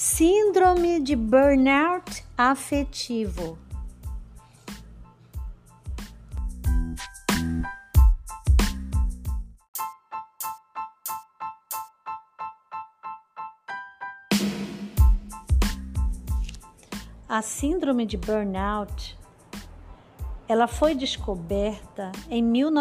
Síndrome de burnout afetivo. A síndrome de burnout, ela foi descoberta em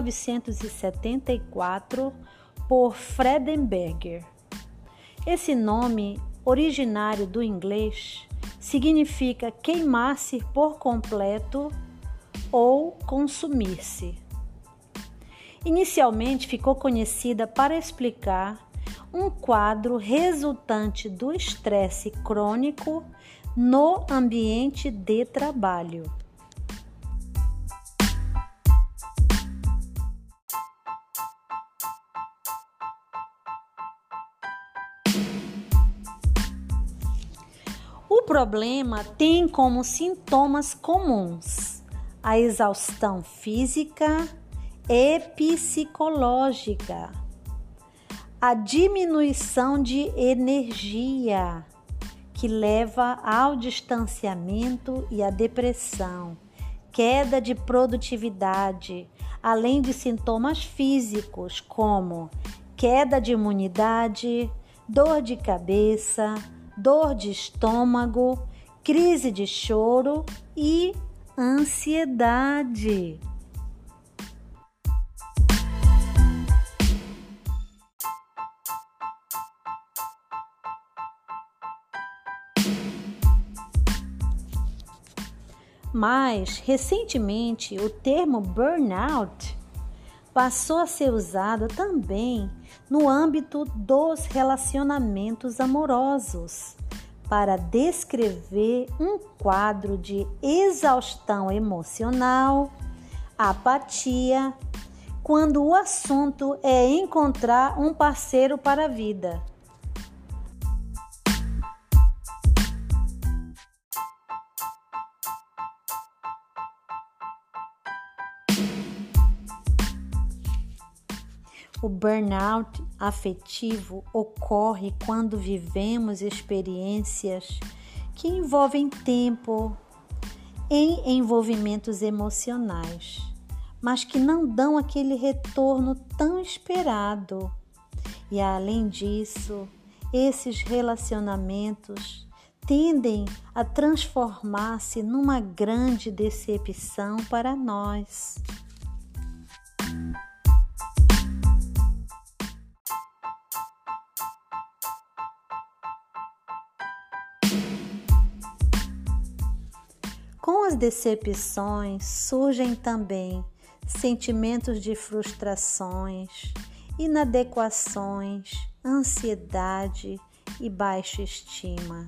1974 por Freudenberger. Esse nome, originário do inglês, significa queimar-se por completo ou consumir-se. Inicialmente ficou conhecida para explicar um quadro resultante do estresse crônico no ambiente de trabalho. O problema tem como sintomas comuns a exaustão física e psicológica, a diminuição de energia, que leva ao distanciamento e à depressão, queda de produtividade, além de sintomas físicos como queda de imunidade, dor de cabeça, dor de estômago, crise de choro e ansiedade. Mas, recentemente, o termo burnout passou a ser usado também no âmbito dos relacionamentos amorosos para descrever um quadro de exaustão emocional, apatia, quando o assunto é encontrar um parceiro para a vida. O burnout afetivo ocorre quando vivemos experiências que envolvem tempo em envolvimentos emocionais, mas que não dão aquele retorno tão esperado. E além disso, esses relacionamentos tendem a transformar-se numa grande decepção para nós. Com as decepções surgem também sentimentos de frustrações, inadequações, ansiedade e baixa estima.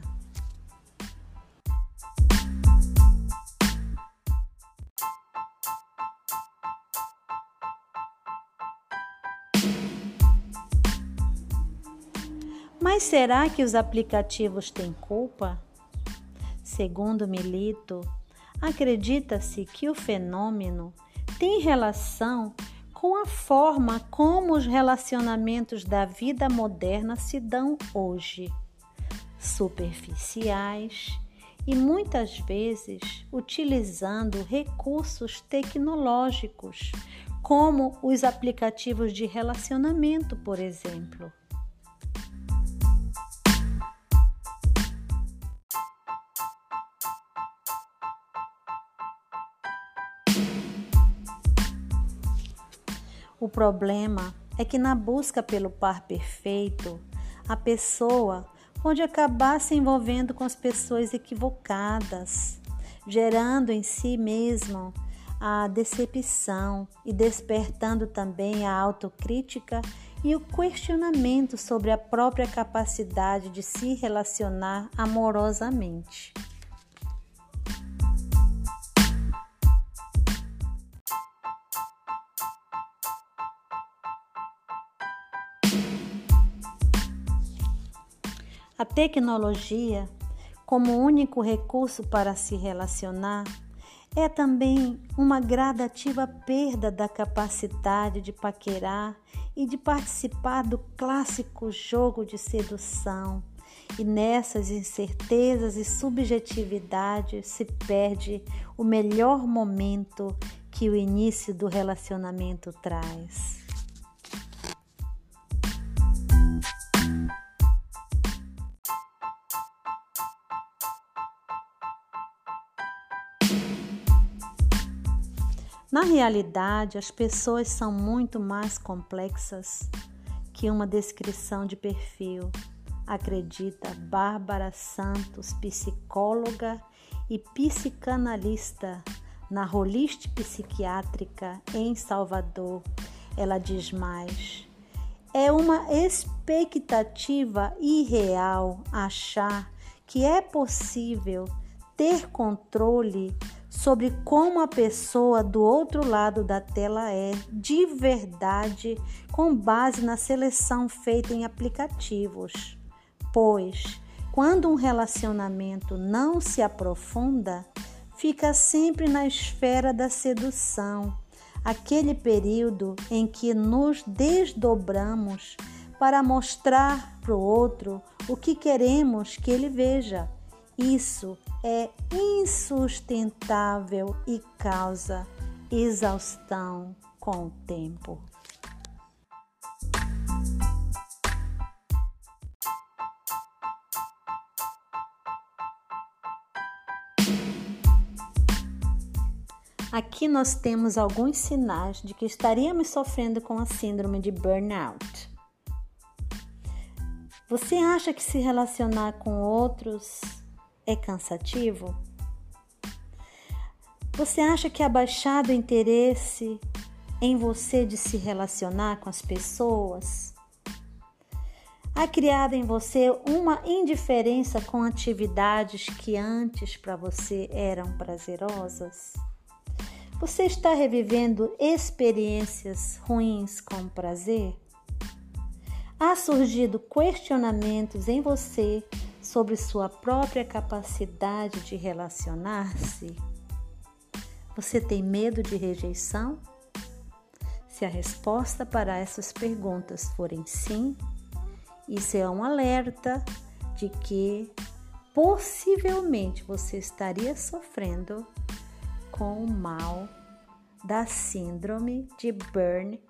Mas será que os aplicativos têm culpa? Segundo Milito, acredita-se que o fenômeno tem relação com a forma como os relacionamentos da vida moderna se dão hoje, superficiais e muitas vezes utilizando recursos tecnológicos, como os aplicativos de relacionamento, por exemplo. O problema é que na busca pelo par perfeito, a pessoa pode acabar se envolvendo com as pessoas equivocadas, gerando em si mesmo a decepção e despertando também a autocrítica e o questionamento sobre a própria capacidade de se relacionar amorosamente. A tecnologia, como único recurso para se relacionar, é também uma gradativa perda da capacidade de paquerar e de participar do clássico jogo de sedução E nessas incertezas e subjetividades se perde o melhor momento que o início do relacionamento traz. Na realidade, as pessoas são muito mais complexas que uma descrição de perfil, acredita Bárbara Santos, psicóloga e psicanalista na Holistic Psiquiátrica em Salvador. Ela diz mais: é uma expectativa irreal achar que é possível ter controle sobre como a pessoa do outro lado da tela é de verdade com base na seleção feita em aplicativos. Pois, quando um relacionamento não se aprofunda, fica sempre na esfera da sedução, aquele período em que nos desdobramos para mostrar para o outro o que queremos que ele veja. Isso é insustentável e causa exaustão com o tempo. Aqui nós temos alguns sinais de que estaríamos sofrendo com a síndrome de burnout. Você acha que se relacionar com outros é cansativo? Você acha que é baixado o interesse em você de se relacionar com as pessoas? Há criado em você uma indiferença com atividades que antes para você eram prazerosas? Você está revivendo experiências ruins com prazer? Há surgido questionamentos em você sobre sua própria capacidade de relacionar-se? Você tem medo de rejeição? Se a resposta para essas perguntas forem sim, isso é um alerta de que possivelmente você estaria sofrendo com o mal da síndrome de burnout.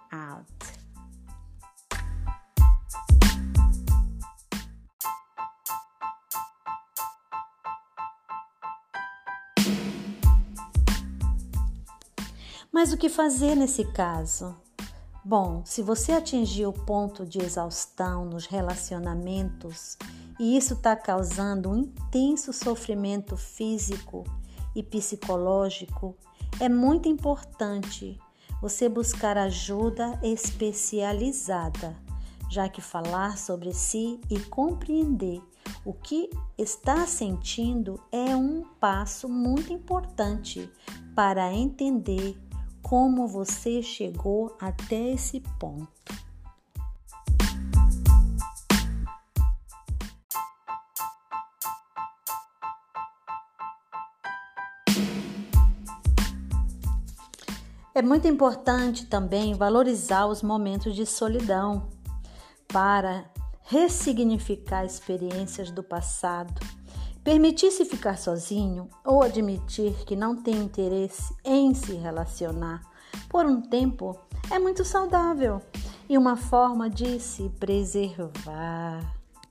Mas o que fazer nesse caso? Bom, se você atingir o ponto de exaustão nos relacionamentos e isso está causando um intenso sofrimento físico e psicológico, é muito importante você buscar ajuda especializada, já que falar sobre si e compreender o que está sentindo é um passo muito importante para entender como você chegou até esse ponto. É muito importante também valorizar os momentos de solidão para ressignificar experiências do passado. Permitir-se ficar sozinho ou admitir que não tem interesse em se relacionar por um tempo é muito saudável e uma forma de se preservar.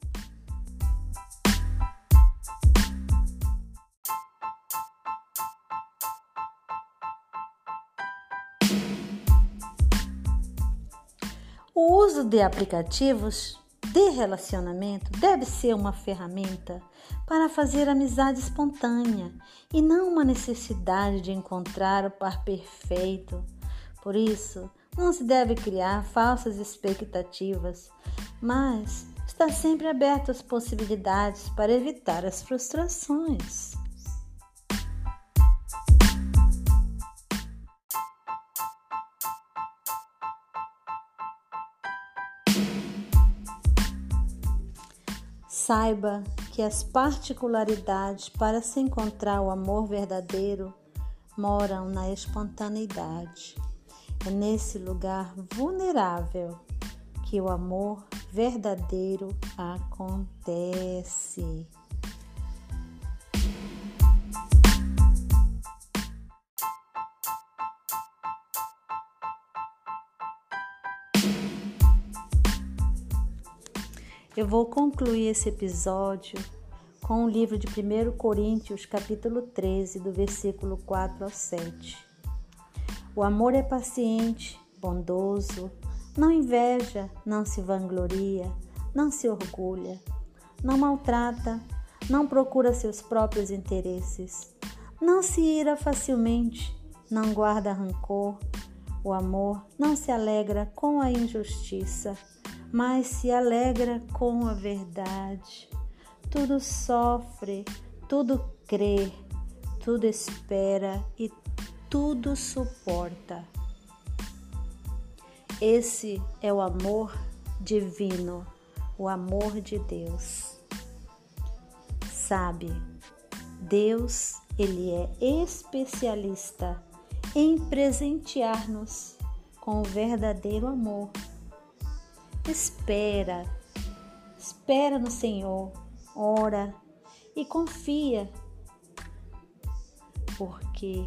O uso de aplicativos de relacionamento deve ser uma ferramenta para fazer amizade espontânea e não uma necessidade de encontrar o par perfeito. Por isso, não se deve criar falsas expectativas, mas está sempre aberto às possibilidades para evitar as frustrações. Saiba que as particularidades para se encontrar o amor verdadeiro moram na espontaneidade. É nesse lugar vulnerável que o amor verdadeiro acontece. Eu vou concluir esse episódio com o livro de 1 Coríntios, capítulo 13, do versículo 4 ao 7. O amor é paciente, bondoso, não inveja, não se vangloria, não se orgulha, não maltrata, não procura seus próprios interesses, não se ira facilmente, não guarda rancor. O amor não se alegra com a injustiça, mas se alegra com a verdade. Tudo sofre, tudo crê, tudo espera e tudo suporta. Esse é o amor divino, o amor de Deus. Sabe, Deus, Ele é especialista em presentear-nos com o verdadeiro amor. Espera no Senhor, ora e confia, porque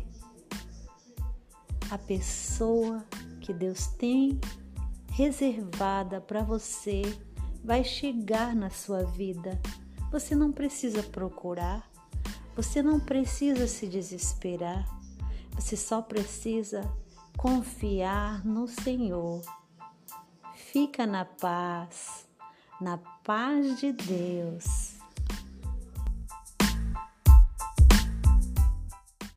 a pessoa que Deus tem reservada para você vai chegar na sua vida. Você não precisa procurar, você não precisa se desesperar, você só precisa confiar no Senhor. Fica na paz de Deus.